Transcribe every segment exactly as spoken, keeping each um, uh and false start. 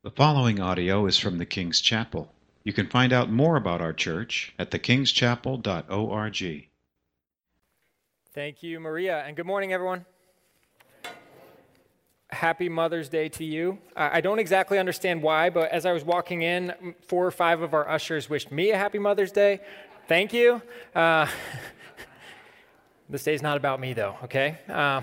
The following audio is from the King's Chapel. You can find out more about our church at the kings chapel dot org. Thank you, Maria, and good morning, everyone. Happy Mother's Day to you. I don't exactly understand why, but as I was walking in, four or five of our ushers wished me a happy Mother's Day. Thank you. Uh, this day's not about me, though, okay? Uh,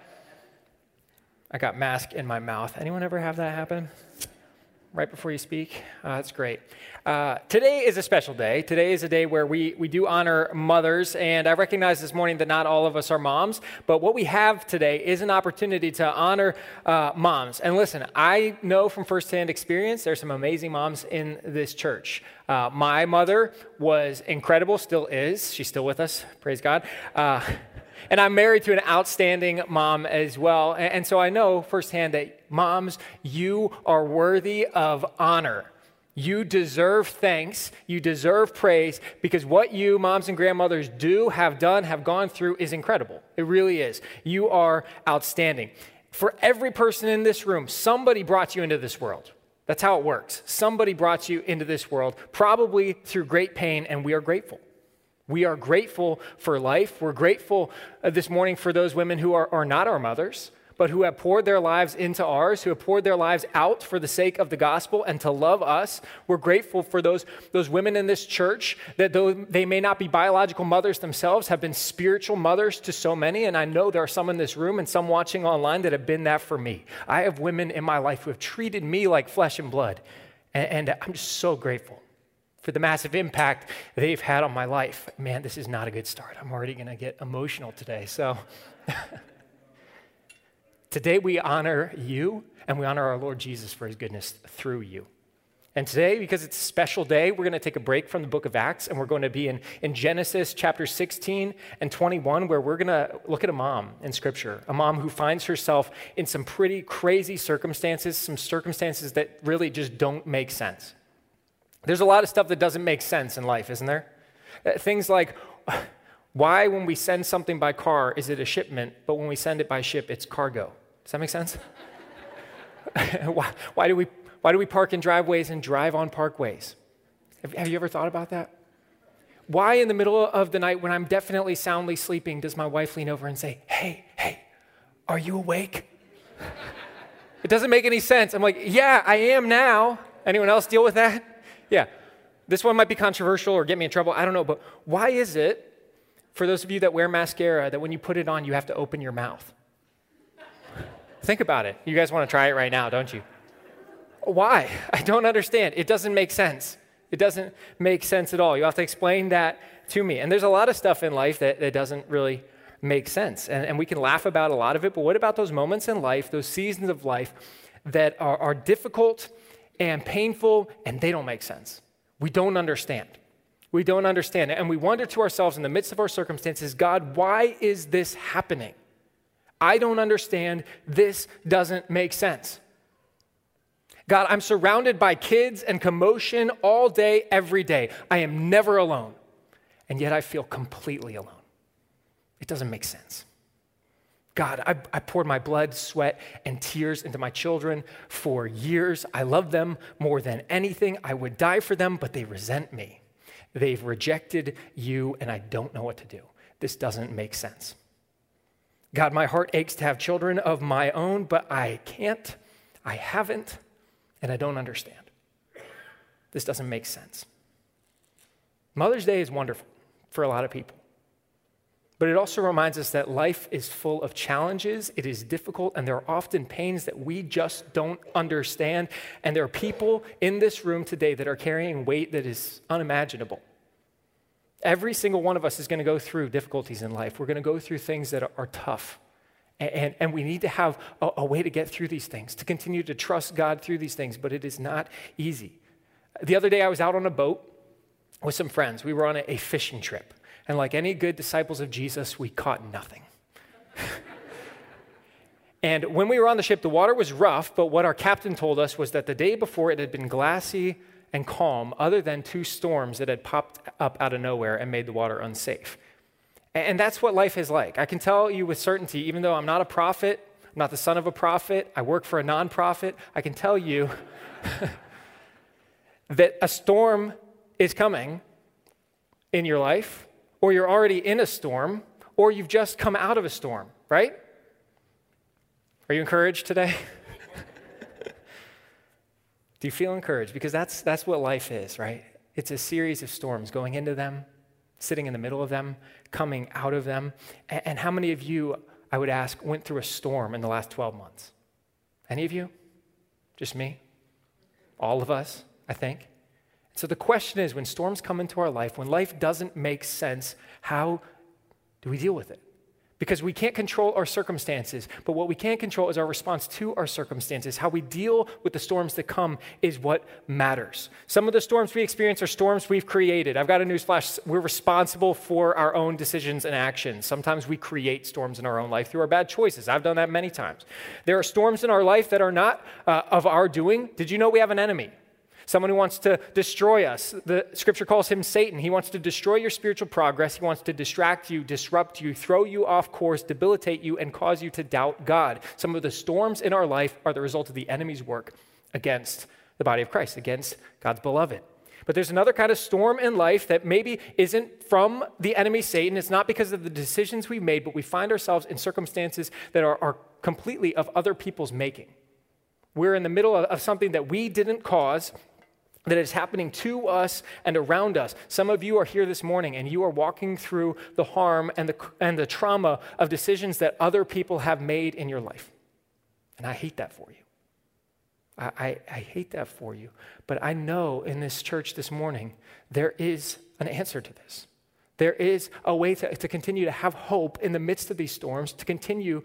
I got mask in my mouth. Anyone ever have that happen? Right before you speak? Uh, that's great. Uh, today is a special day. Today is a day where we, we do honor mothers, and I recognize this morning that not all of us are moms, but what we have today is an opportunity to honor uh, moms. And listen, I know from firsthand experience there's some amazing moms in this church. Uh, my mother was incredible, still is. She's still with us, praise God. Uh, And I'm married to an outstanding mom as well. And, and so I know firsthand that moms, you are worthy of honor. You deserve thanks. You deserve praise because what you, moms and grandmothers, do, have done, have gone through is incredible. It really is. You are outstanding. For every person in this room, somebody brought you into this world. That's how it works. Somebody brought you into this world, probably through great pain, and we are grateful. We are grateful for life. We're grateful uh, this morning for those women who are, are not our mothers, but who have poured their lives into ours, who have poured their lives out for the sake of the gospel and to love us. We're grateful for those, those women in this church that though they may not be biological mothers themselves, have been spiritual mothers to so many. And I know there are some in this room and some watching online that have been that for me. I have women in my life who have treated me like flesh and blood. And, and I'm just so grateful for the massive impact they've had on my life. Man, this is not a good start. I'm already going to get emotional today. So today we honor you, and we honor our Lord Jesus for his goodness through you. And today, because it's a special day, we're going to take a break from the book of Acts, and we're going to be in, in Genesis chapter sixteen and twenty-one, where we're going to look at a mom in Scripture, a mom who finds herself in some pretty crazy circumstances, some circumstances that really just don't make sense. There's a lot of stuff that doesn't make sense in life, isn't there? Things like, why when we send something by car is it a shipment, but when we send it by ship, it's cargo? Does that make sense? why, why, do we, why do we park in driveways and drive on parkways? Have, have you ever thought about that? Why in the middle of the night when I'm definitely soundly sleeping does my wife lean over and say, hey, hey, are you awake? It doesn't make any sense. I'm like, yeah, I am now. Anyone else deal with that? Yeah, this one might be controversial or get me in trouble. I don't know, but why is it, for those of you that wear mascara, that when you put it on, you have to open your mouth? Think about it. You guys want to try it right now, don't you? Why? I don't understand. It doesn't make sense. It doesn't make sense at all. You have to explain that to me. And there's a lot of stuff in life that, that doesn't really make sense. And, and we can laugh about a lot of it, but what about those moments in life, those seasons of life that are, are difficult and painful, and they don't make sense. We don't understand. We don't understand. And we wonder to ourselves in the midst of our circumstances, God, why is this happening? I don't understand. This doesn't make sense. God, I'm surrounded by kids and commotion all day, every day. I am never alone. And yet I feel completely alone. It doesn't make sense. God, I, I poured my blood, sweat, and tears into my children for years. I love them more than anything. I would die for them, but they resent me. They've rejected you, and I don't know what to do. This doesn't make sense. God, my heart aches to have children of my own, but I can't, I haven't, and I don't understand. This doesn't make sense. Mother's Day is wonderful for a lot of people. But it also reminds us that life is full of challenges, it is difficult, and there are often pains that we just don't understand. And there are people in this room today that are carrying weight that is unimaginable. Every single one of us is going to go through difficulties in life. We're going to go through things that are, are tough. And, and, and we need to have a, a way to get through these things, to continue to trust God through these things, but it is not easy. The other day I was out on a boat with some friends. We were on a, a fishing trip. And like any good disciples of Jesus, we caught nothing. And when we were on the ship, the water was rough, but what our captain told us was that the day before it had been glassy and calm, other than two storms that had popped up out of nowhere and made the water unsafe. And that's what life is like. I can tell you with certainty, even though I'm not a prophet, I'm not the son of a prophet. I work for a nonprofit. I can tell you that a storm is coming in your life, or you're already in a storm, or you've just come out of a storm, right? Are you encouraged today? Do you feel encouraged? Because that's that's what life is, right? It's a series of storms, going into them, sitting in the middle of them, coming out of them. And, and how many of you, I would ask, went through a storm in the last twelve months? Any of you? Just me? All of us, I think. So the question is, when storms come into our life, when life doesn't make sense, how do we deal with it? Because we can't control our circumstances, but what we can control is our response to our circumstances. How we deal with the storms that come is what matters. Some of the storms we experience are storms we've created. I've got a newsflash. We're responsible for our own decisions and actions. Sometimes we create storms in our own life through our bad choices. I've done that many times. There are storms in our life that are not uh, of our doing. Did you know we have an enemy? Someone who wants to destroy us. The scripture calls him Satan. He wants to destroy your spiritual progress. He wants to distract you, disrupt you, throw you off course, debilitate you, and cause you to doubt God. Some of the storms in our life are the result of the enemy's work against the body of Christ, against God's beloved. But there's another kind of storm in life that maybe isn't from the enemy Satan. It's not because of the decisions we've made, but we find ourselves in circumstances that are, are completely of other people's making. We're in the middle of, of something that we didn't cause, that is happening to us and around us. Some of you are here this morning and you are walking through the harm and the, and the trauma of decisions that other people have made in your life. And I hate that for you. I, I, I hate that for you. But I know in this church this morning, there is an answer to this. There is a way to, to continue to have hope in the midst of these storms, to continue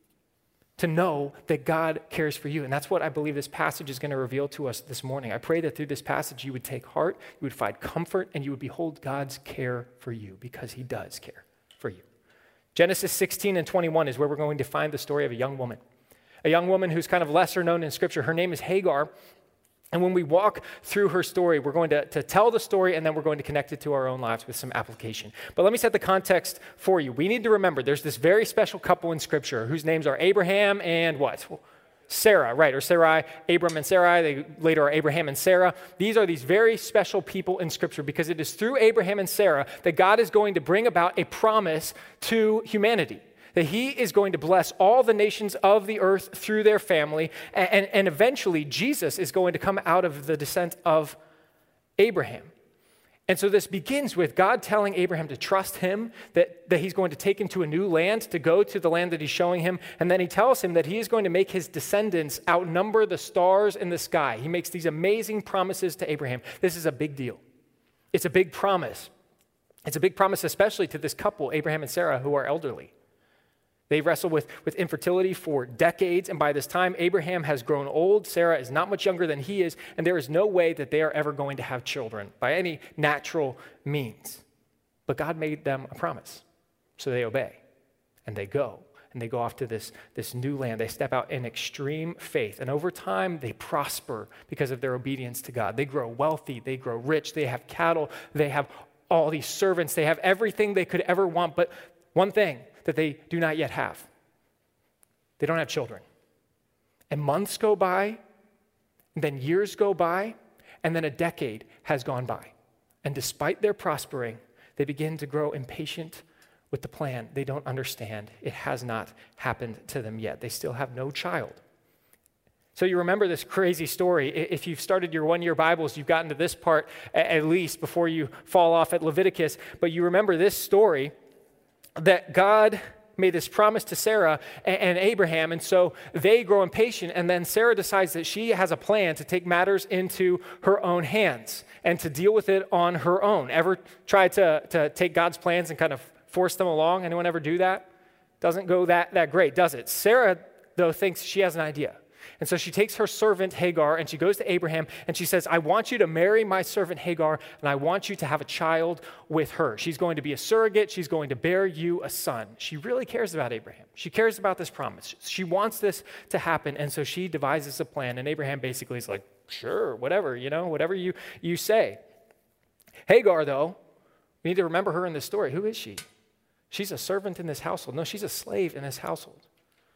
to know that God cares for you. And that's what I believe this passage is going to reveal to us this morning. I pray that through this passage you would take heart, you would find comfort, and you would behold God's care for you, because he does care for you. Genesis sixteen and twenty-one is where we're going to find the story of a young woman. A young woman who's kind of lesser known in Scripture. Her name is Hagar. And when we walk through her story, we're going to, to tell the story, and then we're going to connect it to our own lives with some application. But let me set the context for you. We need to remember there's this very special couple in Scripture whose names are Abraham and what? Sarah, right, or Sarai, Abram and Sarai. They later are Abraham and Sarah. These are these very special people in Scripture because it is through Abraham and Sarah that God is going to bring about a promise to humanity. That he is going to bless all the nations of the earth through their family, and, and, and eventually Jesus is going to come out of the descent of Abraham. And so this begins with God telling Abraham to trust him, that, that he's going to take him to a new land, to go to the land that he's showing him, and then he tells him that he is going to make his descendants outnumber the stars in the sky. He makes these amazing promises to Abraham. This is a big deal. It's a big promise. It's a big promise especially to this couple, Abraham and Sarah, who are elderly. They wrestle with, with infertility for decades, and by this time, Abraham has grown old. Sarah is not much younger than he is, and there is no way that they are ever going to have children by any natural means. But God made them a promise, so they obey, and they go, and they go off to this, this new land. They step out in extreme faith, and over time, they prosper because of their obedience to God. They grow wealthy, they grow rich, they have cattle, they have all these servants, they have everything they could ever want, but one thing that they do not yet have. They don't have children. And months go by, and then years go by, and then a decade has gone by. And despite their prospering, they begin to grow impatient with the plan. They don't understand. It has not happened to them yet. They still have no child. So you remember this crazy story. If you've started your one-year Bibles, you've gotten to this part at least before you fall off at Leviticus. But you remember this story that God made this promise to Sarah and Abraham, and so they grow impatient, and then Sarah decides that she has a plan to take matters into her own hands and to deal with it on her own. Ever try to, to take God's plans and kind of force them along? Anyone ever do that? Doesn't go that, that great, does it? Sarah, though, thinks she has an idea. And so she takes her servant Hagar and she goes to Abraham and she says, I want you to marry my servant Hagar and I want you to have a child with her. She's going to be a surrogate. She's going to bear you a son. She really cares about Abraham. She cares about this promise. She wants this to happen. And so she devises a plan. And Abraham basically is like, sure, whatever, you know, whatever you, you say. Hagar, though, we need to remember her in this story. Who is she? She's a servant in this household. No, she's a slave in this household.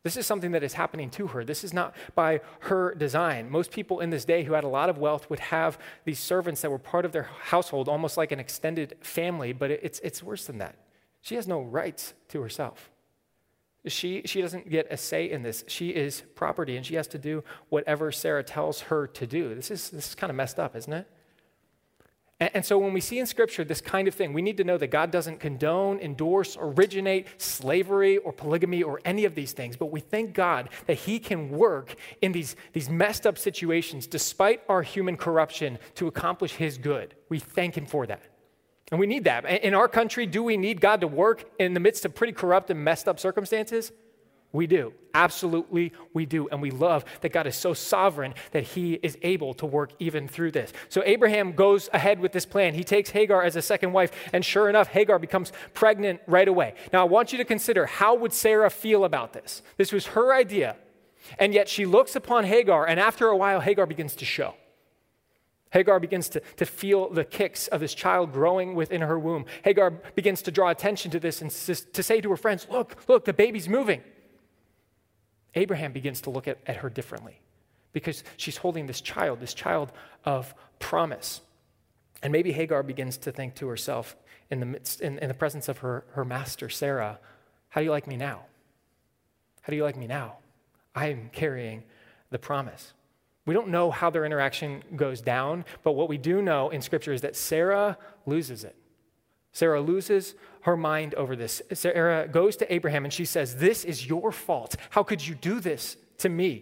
This is something that is happening to her. This is not by her design. Most people in this day who had a lot of wealth would have these servants that were part of their household, almost like an extended family, but it's, it's worse than that. She has no rights to herself. She, she doesn't get a say in this. She is property, and she has to do whatever Sarah tells her to do. This is, this is kind of messed up, isn't it? And, and so when we see in Scripture this kind of thing, we need to know that God doesn't condone, endorse, originate slavery or polygamy or any of these things, but we thank God that he can work in these, these messed up situations despite our human corruption to accomplish his good. We thank him for that. And we need that. In our country, do we need God to work in the midst of pretty corrupt and messed up circumstances? We do. Absolutely, we do. And we love that God is so sovereign that he is able to work even through this. So Abraham goes ahead with this plan. He takes Hagar as a second wife, and sure enough, Hagar becomes pregnant right away. Now, I want you to consider, how would Sarah feel about this? This was her idea, and yet she looks upon Hagar, and after a while, Hagar begins to show. Hagar begins to, to feel the kicks of this child growing within her womb. Hagar begins to draw attention to this and to say to her friends, look, look, the baby's moving. Abraham begins to look at, at her differently because she's holding this child, this child of promise. And maybe Hagar begins to think to herself in the midst, in, in the presence of her, her master, Sarah, how do you like me now? How do you like me now? I am carrying the promise. We don't know how their interaction goes down, but what we do know in Scripture is that Sarah loses it. Sarah loses her mind over this. Sarah goes to Abraham and she says, this is your fault. How could you do this to me?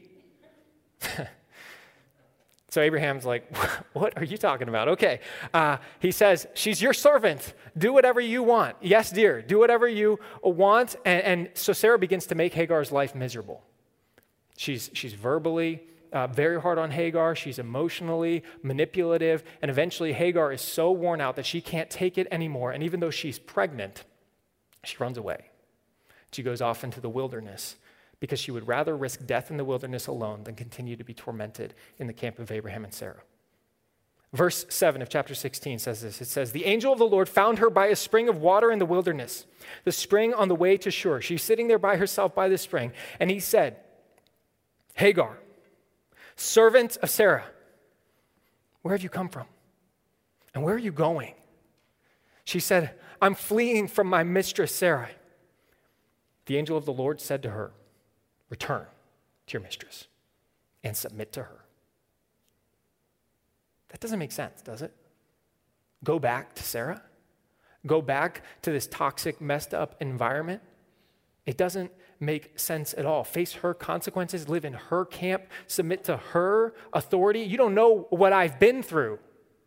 So Abraham's like, what are you talking about? Okay. Uh, he says, she's your servant. Do whatever you want. Yes, dear. Do whatever you want. And, and so Sarah begins to make Hagar's life miserable. She's, she's verbally Uh, very hard on Hagar. She's emotionally manipulative. And eventually Hagar is so worn out that she can't take it anymore. And even though she's pregnant, she runs away. She goes off into the wilderness because she would rather risk death in the wilderness alone than continue to be tormented in the camp of Abraham and Sarah. Verse seven of chapter sixteen says this. It says, the angel of the Lord found her by a spring of water in the wilderness, the spring on the way to Shur. She's sitting there by herself by the spring. And he said, Hagar, servant of Sarah, where have you come from? And where are you going? She said, I'm fleeing from my mistress Sarah. The angel of the Lord said to her, return to your mistress and submit to her. That doesn't make sense, does it? Go back to Sarah? Go back to this toxic, messed up environment? It doesn't make sense at all. Face her consequences, live in her camp, submit to her authority. You don't know what I've been through.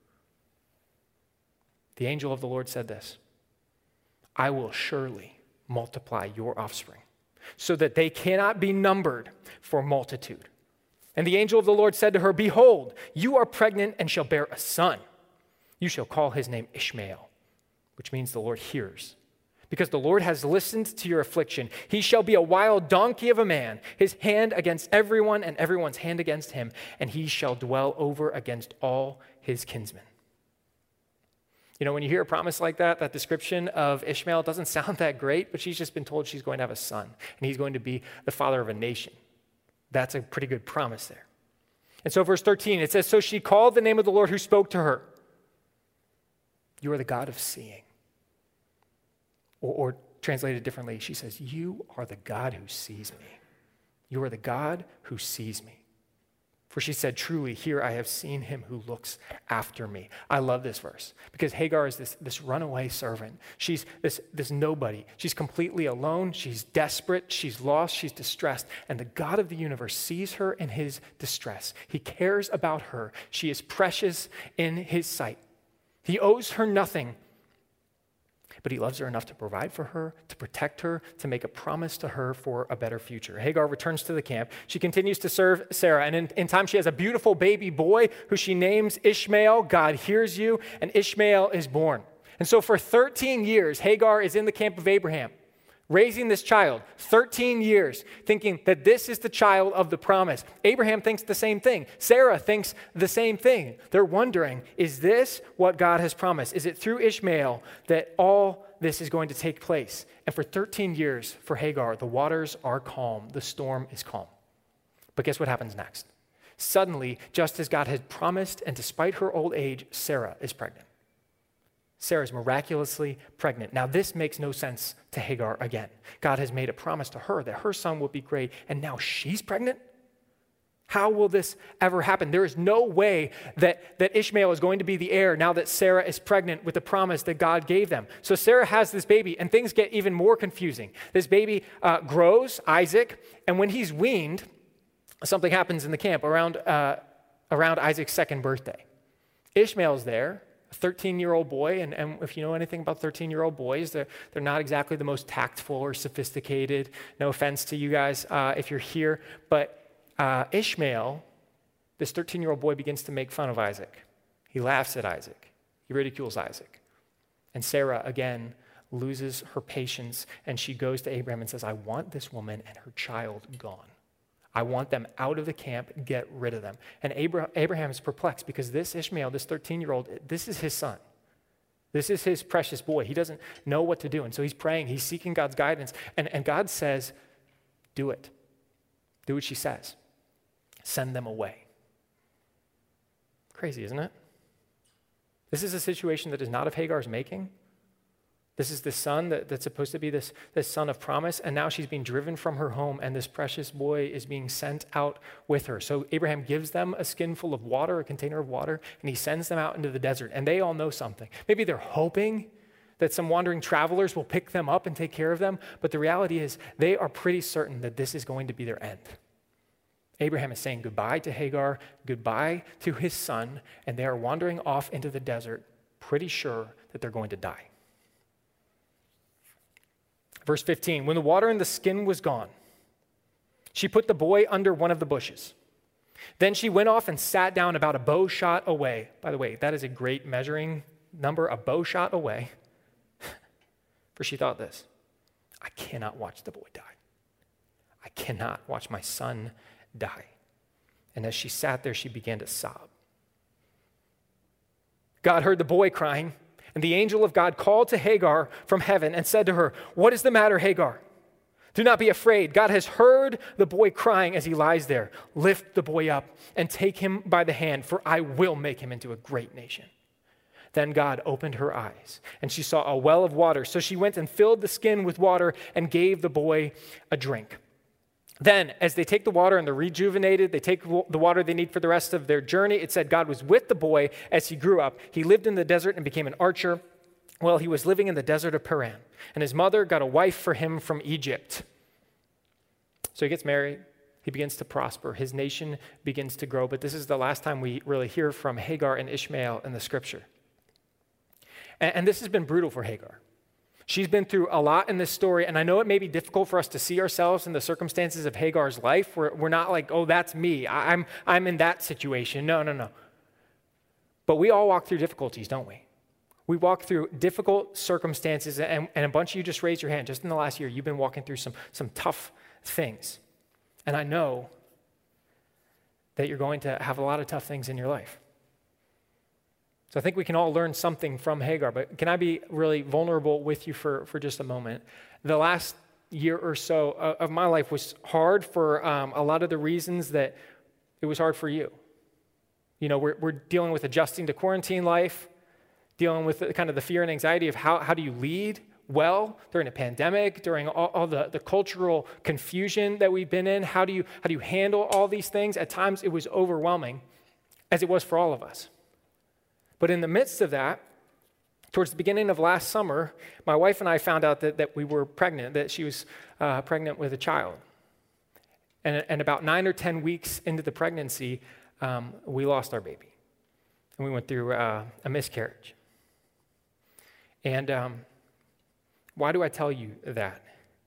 The angel of the Lord said this, I will surely multiply your offspring so that they cannot be numbered for multitude. And the angel of the Lord said to her, behold, you are pregnant and shall bear a son. You shall call his name Ishmael, which means the Lord hears. Because the Lord has listened to your affliction. He shall be a wild donkey of a man, his hand against everyone and everyone's hand against him, and he shall dwell over against all his kinsmen. You know, when you hear a promise like that, that description of Ishmael, it doesn't sound that great, but she's just been told she's going to have a son, and he's going to be the father of a nation. That's a pretty good promise there. And so verse thirteen, it says, so she called the name of the Lord who spoke to her. You are the God of seeing. Or, or translated differently, she says, you are the God who sees me. You are the God who sees me. For she said, truly, here I have seen him who looks after me. I love this verse because Hagar is this, this runaway servant. She's this, this nobody. She's completely alone. She's desperate. She's lost. She's distressed. And the God of the universe sees her in his distress. He cares about her. She is precious in his sight. He owes her nothing, but he loves her enough to provide for her, to protect her, to make a promise to her for a better future. Hagar returns to the camp. She continues to serve Sarah, and in, in time she has a beautiful baby boy who she names Ishmael. God hears you, and Ishmael is born. And so for thirteen years, Hagar is in the camp of Abraham, raising this child, thirteen years, thinking that this is the child of the promise. Abraham thinks the same thing. Sarah thinks the same thing. They're wondering, is this what God has promised? Is it through Ishmael that all this is going to take place? And for thirteen years, for Hagar, the waters are calm. The storm is calm. But guess what happens next? Suddenly, just as God had promised, and despite her old age, Sarah is pregnant. Sarah is miraculously pregnant. Now, this makes no sense to Hagar again. God has made a promise to her that her son will be great, and now she's pregnant? How will this ever happen? There is no way that, that Ishmael is going to be the heir now that Sarah is pregnant with the promise that God gave them. So Sarah has this baby, and things get even more confusing. This baby uh, grows, Isaac, and when he's weaned, something happens in the camp around, uh, around Isaac's second birthday. Ishmael's there, a thirteen-year-old boy, and, and if you know anything about thirteen-year-old boys, they're, they're not exactly the most tactful or sophisticated. No offense to you guys uh, if you're here, but uh, Ishmael, this thirteen-year-old boy, begins to make fun of Isaac. He laughs at Isaac. He ridicules Isaac. And Sarah, again, loses her patience, and she goes to Abraham and says, I want this woman and her child gone. I want them out of the camp, get rid of them. And Abraham is perplexed because this Ishmael, this thirteen-year-old, this is his son. This is his precious boy. He doesn't know what to do. And so he's praying, he's seeking God's guidance. And, and God says, do it. Do what she says. Send them away. Crazy, isn't it? This is a situation that is not of Hagar's making. This is the son that, that's supposed to be this, this son of promise, and now she's being driven from her home, and this precious boy is being sent out with her. So Abraham gives them a skin full of water, a container of water, and he sends them out into the desert, and they all know something. Maybe they're hoping that some wandering travelers will pick them up and take care of them, but the reality is they are pretty certain that this is going to be their end. Abraham is saying goodbye to Hagar, goodbye to his son, and they are wandering off into the desert, pretty sure that they're going to die. Verse fifteen, when the water in the skin was gone, she put the boy under one of the bushes. Then she went off and sat down about a bow shot away. By the way, that is a great measuring number, a bow shot away. For she thought this, I cannot watch the boy die. I cannot watch my son die. And as she sat there, she began to sob. God heard the boy crying. And the angel of God called to Hagar from heaven and said to her, what is the matter, Hagar? Do not be afraid. God has heard the boy crying as he lies there. Lift the boy up and take him by the hand, for I will make him into a great nation. Then God opened her eyes, and she saw a well of water. So she went and filled the skin with water and gave the boy a drink. Then, as they take the water and they're rejuvenated, they take the water they need for the rest of their journey. It said God was with the boy as he grew up. He lived in the desert and became an archer. Well, he was living in the desert of Paran, and his mother got a wife for him from Egypt. So he gets married. He begins to prosper. His nation begins to grow. But this is the last time we really hear from Hagar and Ishmael in the scripture. And, and this has been brutal for Hagar. She's been through a lot in this story, and I know it may be difficult for us to see ourselves in the circumstances of Hagar's life. We're, we're not like, oh, that's me. I, I'm, I'm in that situation. No, no, no. But we all walk through difficulties, don't we? We walk through difficult circumstances, and, and a bunch of you just raised your hand. Just in the last year, you've been walking through some, some tough things. And I know that you're going to have a lot of tough things in your life. So I think we can all learn something from Hagar, but can I be really vulnerable with you for, for just a moment? The last year or so of my life was hard for um, a lot of the reasons that it was hard for you. You know, we're, we're dealing with adjusting to quarantine life, dealing with the, kind of the fear and anxiety of how, how do you lead well during a pandemic, during all, all the, the cultural confusion that we've been in. How do you, how do you handle all these things? At times it was overwhelming, as it was for all of us. But in the midst of that, towards the beginning of last summer, my wife and I found out that, that we were pregnant, that she was uh, pregnant with a child. And, and about nine or ten weeks into the pregnancy, um, we lost our baby. And we went through uh, a miscarriage. And um, why do I tell you that?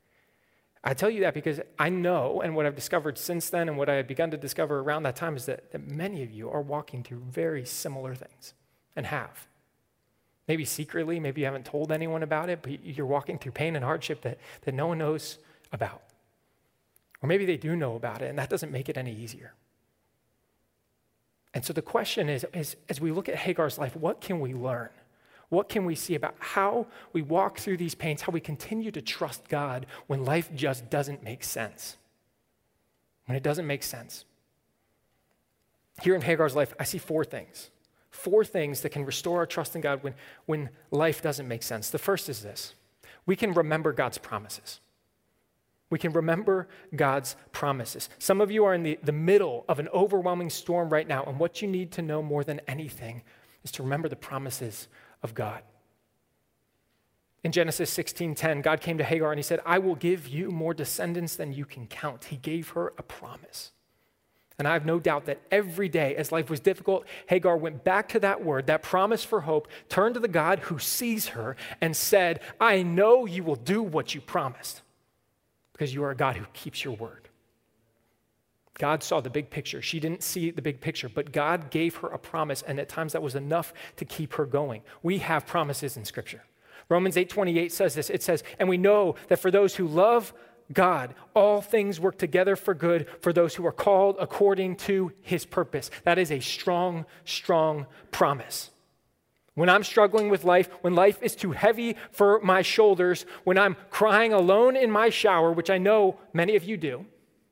I tell you that because I know, and what I've discovered since then and what I had begun to discover around that time is that, that many of you are walking through very similar things. And have. Maybe secretly, maybe you haven't told anyone about it, but you're walking through pain and hardship that, that no one knows about. Or maybe they do know about it, and that doesn't make it any easier. And so the question is, is, as we look at Hagar's life, what can we learn? What can we see about how we walk through these pains, how we continue to trust God when life just doesn't make sense? When it doesn't make sense. Here in Hagar's life, I see four things. Four things that can restore our trust in God when, when life doesn't make sense. The first is this. We can remember God's promises. We can remember God's promises. Some of you are in the, the middle of an overwhelming storm right now, and what you need to know more than anything is to remember the promises of God. In Genesis sixteen ten, God came to Hagar and he said, I will give you more descendants than you can count. He gave her a promise. And I have no doubt that every day as life was difficult, Hagar went back to that word, that promise for hope, turned to the God who sees her and said, I know you will do what you promised because you are a God who keeps your word. God saw the big picture. She didn't see the big picture, but God gave her a promise, and at times that was enough to keep her going. We have promises in Scripture. Romans eight twenty-eight says this. It says, and we know that for those who love God, all things work together for good for those who are called according to his purpose. That is a strong, strong promise. When I'm struggling with life, when life is too heavy for my shoulders, when I'm crying alone in my shower, which I know many of you do,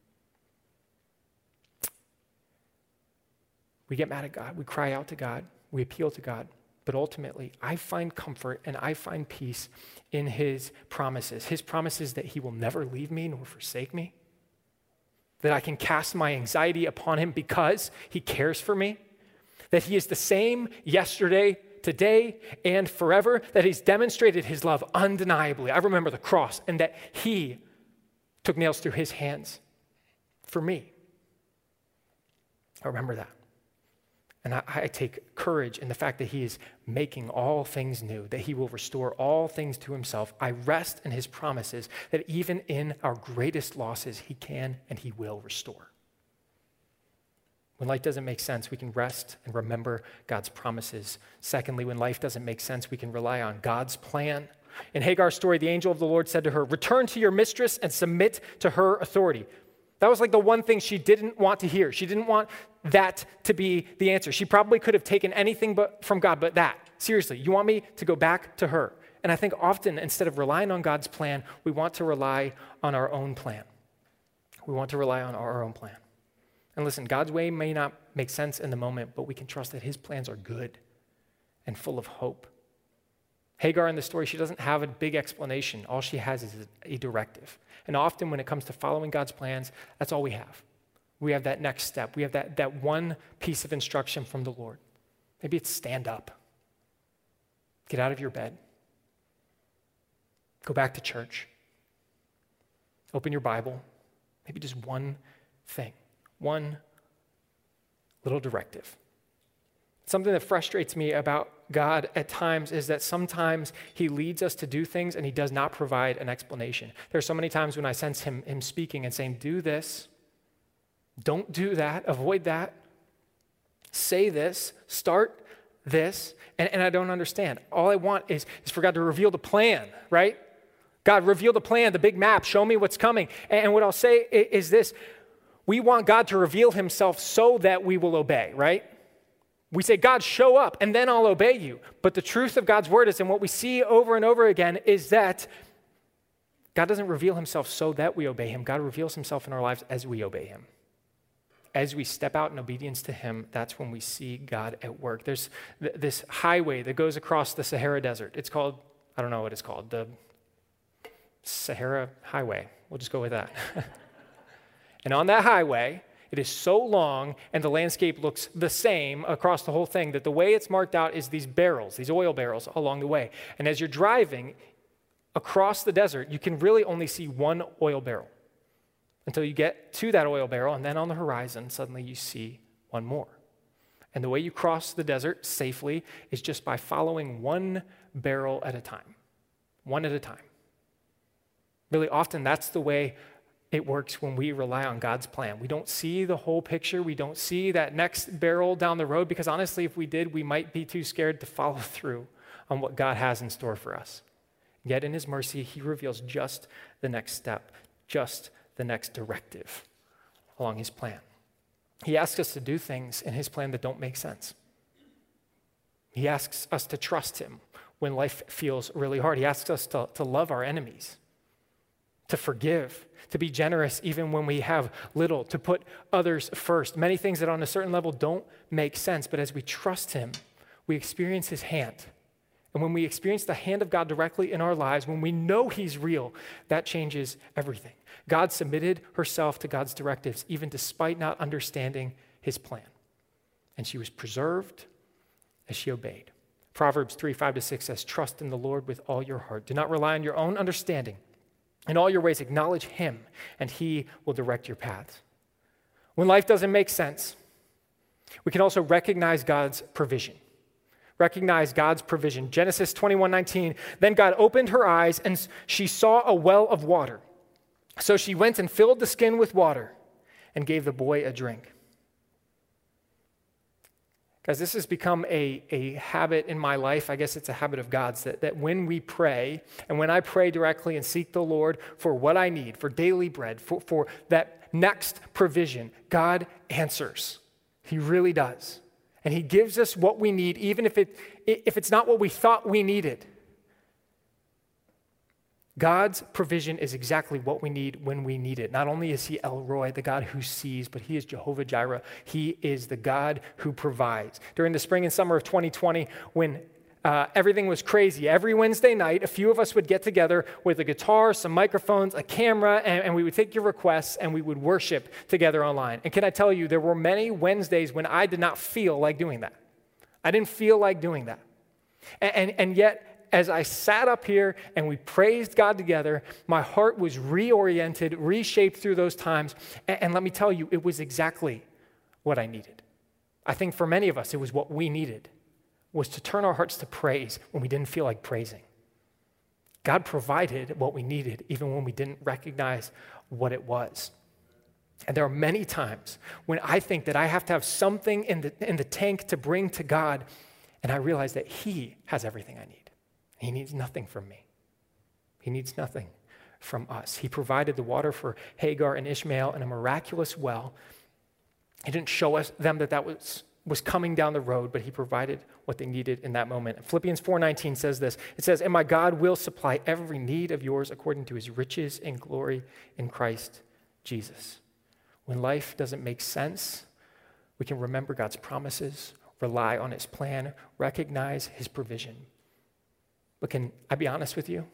we get mad at God, we cry out to God, we appeal to God. But ultimately, I find comfort and I find peace in his promises. His promises that he will never leave me nor forsake me. That I can cast my anxiety upon him because he cares for me. That he is the same yesterday, today, and forever. That he's demonstrated his love undeniably. I remember the cross and that he took nails through his hands for me. I remember that. And I, I take courage in the fact that he is making all things new, that he will restore all things to himself. I rest in his promises that even in our greatest losses, he can and he will restore. When life doesn't make sense, we can rest and remember God's promises. Secondly, when life doesn't make sense, we can rely on God's plan. In Hagar's story, the angel of the Lord said to her, return to your mistress and submit to her authority. That was like the one thing she didn't want to hear. She didn't want that to be the answer. She probably could have taken anything but from God but that. Seriously, you want me to go back to her? And I think often, instead of relying on God's plan, we want to rely on our own plan. We want to rely on our own plan. And listen, God's way may not make sense in the moment, but we can trust that his plans are good and full of hope. Hagar in the story, she doesn't have a big explanation. All she has is a directive. And often when it comes to following God's plans, that's all we have. We have that next step. We have that, that one piece of instruction from the Lord. Maybe it's stand up. Get out of your bed. Go back to church. Open your Bible. Maybe just one thing. One little directive. Something that frustrates me about God at times is that sometimes he leads us to do things and he does not provide an explanation. There are so many times when I sense him, him speaking and saying, do this, don't do that, avoid that, say this, start this, and, and I don't understand. All I want is, is for God to reveal the plan, right? God, reveal the plan, the big map, show me what's coming. And, and what I'll say is, is this, we want God to reveal himself so that we will obey, right? We say, God, show up, and then I'll obey you. But the truth of God's word is, and what we see over and over again, is that God doesn't reveal himself so that we obey him. God reveals himself in our lives as we obey him. As we step out in obedience to him, that's when we see God at work. There's th- this highway that goes across the Sahara Desert. It's called, I don't know what it's called, the Sahara Highway. We'll just go with that. And on that highway, it is so long and the landscape looks the same across the whole thing that the way it's marked out is these barrels, these oil barrels along the way. And as you're driving across the desert, you can really only see one oil barrel until you get to that oil barrel, and then on the horizon, suddenly you see one more. And the way you cross the desert safely is just by following one barrel at a time, one at a time. Really often that's the way it works when we rely on God's plan. We don't see the whole picture. We don't see that next barrel down the road because honestly, if we did, we might be too scared to follow through on what God has in store for us. Yet in his mercy, he reveals just the next step, just the next directive along his plan. He asks us to do things in his plan that don't make sense. He asks us to trust him when life feels really hard. He asks us to, to love our enemies, to forgive, to be generous even when we have little, to put others first. Many things that on a certain level don't make sense, but as we trust him, we experience his hand. And when we experience the hand of God directly in our lives, when we know he's real, that changes everything. God submitted herself to God's directives, even despite not understanding his plan. And she was preserved as she obeyed. Proverbs three, five to six says, trust in the Lord with all your heart. Do not rely on your own understanding. In all your ways, acknowledge him, and he will direct your paths. When life doesn't make sense, we can also recognize God's provision. Recognize God's provision. Genesis twenty-one nineteen, then God opened her eyes, and she saw a well of water. So she went and filled the skin with water and gave the boy a drink. Guys, this has become a, a habit in my life. I guess it's a habit of God's, that, that when we pray, and when I pray directly and seek the Lord for what I need, for daily bread, for, for that next provision, God answers. He really does. And he gives us what we need, even if it if it's not what we thought we needed. God's provision is exactly what we need when we need it. Not only is he El Roi, the God who sees, but he is Jehovah Jireh. He is the God who provides. During the spring and summer of twenty twenty, when uh, everything was crazy, every Wednesday night, a few of us would get together with a guitar, some microphones, a camera, and, and we would take your requests and we would worship together online. And can I tell you, there were many Wednesdays when I did not feel like doing that. I didn't feel like doing that. And, and, and yet, as I sat up here and we praised God together, my heart was reoriented, reshaped through those times. And, and let me tell you, it was exactly what I needed. I think for many of us, it was what we needed, was to turn our hearts to praise when we didn't feel like praising. God provided what we needed, even when we didn't recognize what it was. And there are many times when I think that I have to have something in the, in the tank to bring to God, and I realize that he has everything I need. He needs nothing from me. He needs nothing from us. He provided the water for Hagar and Ishmael in a miraculous well. He didn't show us them that that was, was coming down the road, but he provided what they needed in that moment. Philippians four nineteen says this. It says, and my God will supply every need of yours according to his riches and glory in Christ Jesus. When life doesn't make sense, we can remember God's promises, rely on his plan, recognize his provision. But can I be honest with you?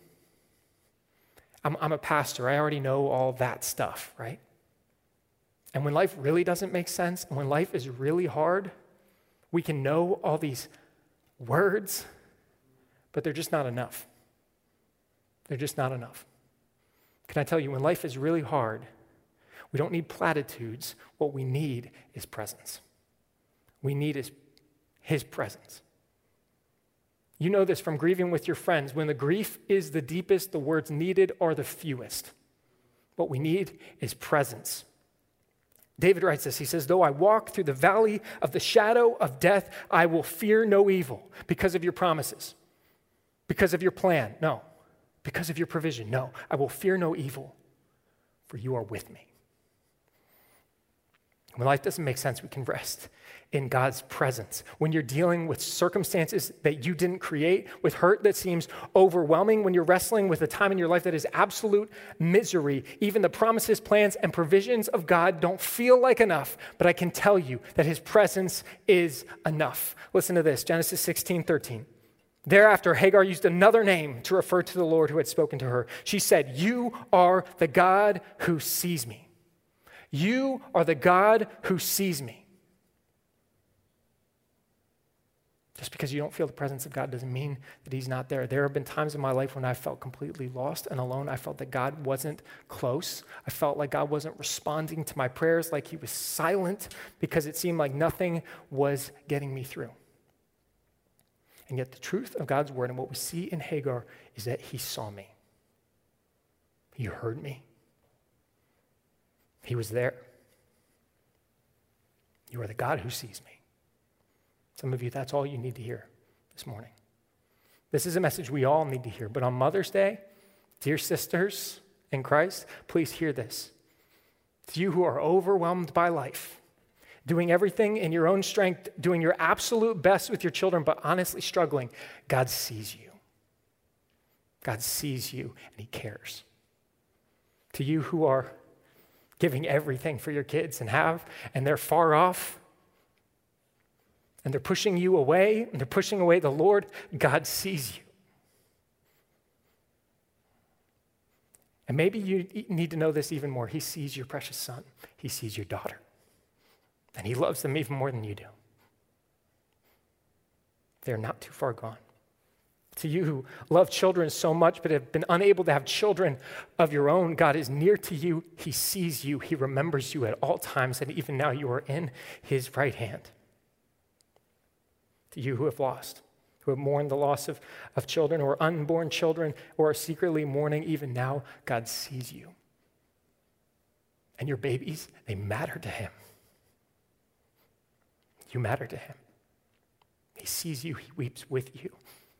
I'm, I'm a pastor. I already know all that stuff, right? And when life really doesn't make sense, and when life is really hard, we can know all these words, but they're just not enough. They're just not enough. Can I tell you, when life is really hard, we don't need platitudes. What we need is presence. We need his, his presence. You know this from grieving with your friends. When the grief is the deepest, the words needed are the fewest. What we need is presence. David writes this. He says, though I walk through the valley of the shadow of death, I will fear no evil because of your promises, because of your plan. No, because of your provision. No, I will fear no evil, for you are with me. When life doesn't make sense, we can rest in God's presence. When you're dealing with circumstances that you didn't create, with hurt that seems overwhelming, when you're wrestling with a time in your life that is absolute misery, even the promises, plans, and provisions of God don't feel like enough, but I can tell you that his presence is enough. Listen to this, Genesis sixteen thirteen. Thereafter, Hagar used another name to refer to the Lord who had spoken to her. She said, you are the God who sees me. You are the God who sees me. Just because you don't feel the presence of God doesn't mean that he's not there. There have been times in my life when I felt completely lost and alone. I felt that God wasn't close. I felt like God wasn't responding to my prayers, like he was silent because it seemed like nothing was getting me through. And yet the truth of God's word and what we see in Hagar is that he saw me. He heard me. He was there. You are the God who sees me. Some of you, that's all you need to hear this morning. This is a message we all need to hear. But on Mother's Day, dear sisters in Christ, please hear this. To you who are overwhelmed by life, doing everything in your own strength, doing your absolute best with your children, but honestly struggling, God sees you. God sees you and he cares. To you who are giving everything for your kids and have, and they're far off, and they're pushing you away, and they're pushing away the Lord, God sees you. And maybe you need to know this even more. He sees your precious son. He sees your daughter. And he loves them even more than you do. They're not too far gone. To you who love children so much but have been unable to have children of your own, God is near to you. He sees you. He remembers you at all times, and even now you are in his right hand. To you who have lost, who have mourned the loss of, of children or unborn children or are secretly mourning, even now, God sees you. And your babies, they matter to him. You matter to him. He sees you. He weeps with you.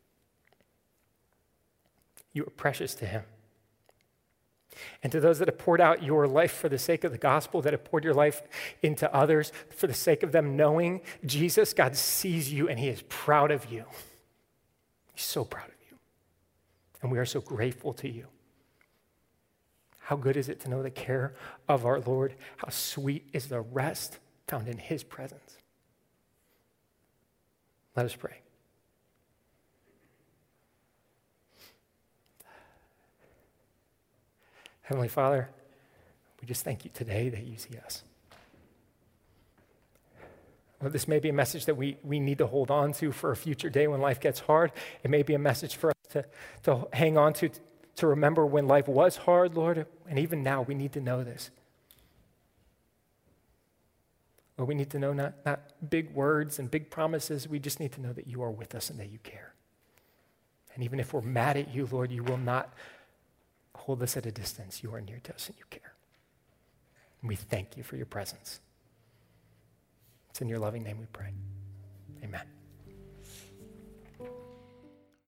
You are precious to him. And to those that have poured out your life for the sake of the gospel, that have poured your life into others for the sake of them knowing Jesus, God sees you and he is proud of you. He's so proud of you. And we are so grateful to you. How good is it to know the care of our Lord? How sweet is the rest found in his presence. Let us pray. Heavenly Father, we just thank you today that you see us. Well, this may be a message that we, we need to hold on to for a future day when life gets hard. It may be a message for us to, to hang on to, to remember when life was hard, Lord. And even now, we need to know this. Lord, we need to know not, not big words and big promises. We just need to know that you are with us and that you care. And even if we're mad at you, Lord, you will not hold us at a distance. You are near to us and you care. And we thank you for your presence. It's in your loving name we pray.